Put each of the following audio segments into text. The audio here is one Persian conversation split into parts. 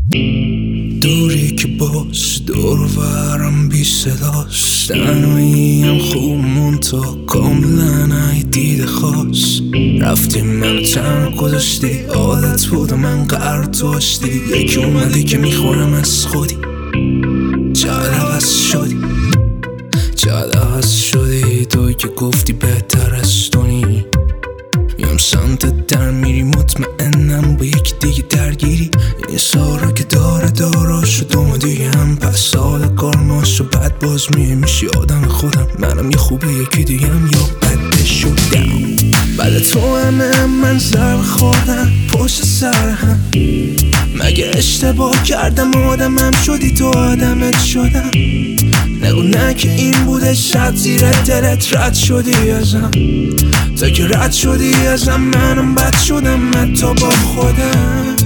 دوری که باز دور ورم بی صداست، تنهاییم خوب مونتا کاملا ای دید خواست. رفتی من تنها گذاشتی، عادت بود و من قرار توشتی. یکی اومدی که میخورم از خودی، چقدر عوض شدی، چقدر عوض شدی. توی که گفتی بهتر از تونی، میام سمتت در میری، مطمئنم با یک دیگه درگیری. این سارا که داره داراشو دوم دیگه هم پس سال کارماشو بعد باز میشی آدم خودم. منم یه خوبه یکی دیگه هم یا بده شدم. بعد تو همه من ضربه خوردم پشت سر هم. مگه اشتباه کردم آدمم شدی تو آدمت شدم. نگو نه که این بوده، شاید زیر دلت رد شدی ازم. تا که رد شدی ازم منم بد شدم حتی با خودم.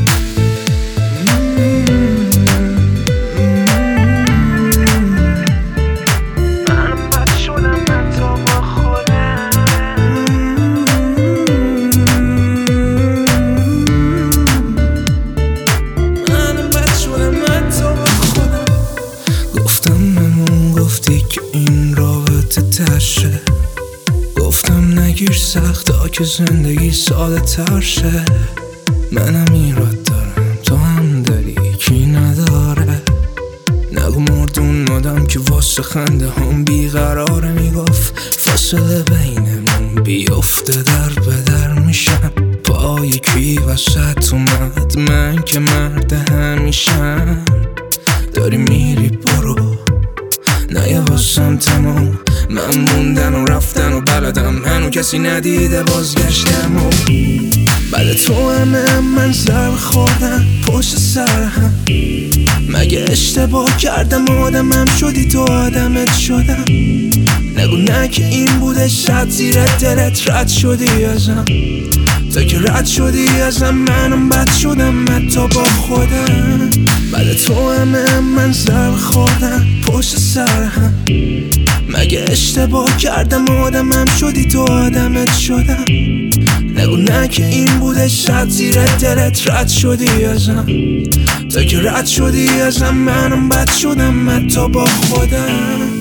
گفتی که این رابطه تشه، گفتم نگیر سخت تا که زندگی ساده تر شه. منم ایراد دارم تو هم داری کی نداره. نگو مردون آدم که واسه خنده هم بیقراره. میگفت فاصله بینمون بیفته در به در میشم. پای کی وسط اومد من که مرد همیشم. داری میری برو نه واسم تمام. من موندن و رفتن و بلدم، هنو کسی ندیده بازگشتم. و بعد تو همه من ضربه خوردم پشت سر هم. مگه اشتباه کردم آدمم شدی تو آدمت شدم. نگو نه که این بوده، شاید زیر دلت رد شدی ازم. تا که رد شدی ازم منم بد شدم حتی با خودم. بعد تو همه من ضربه خوردم پشت سر هم. مگه اشتباه کردم آدمم شدی تو آدمت شدم. نگو نه که این بوده، شاید زیر دلت رد شدی ازم. تا که رد شدی ازم منم بد شدم حتی با خودم.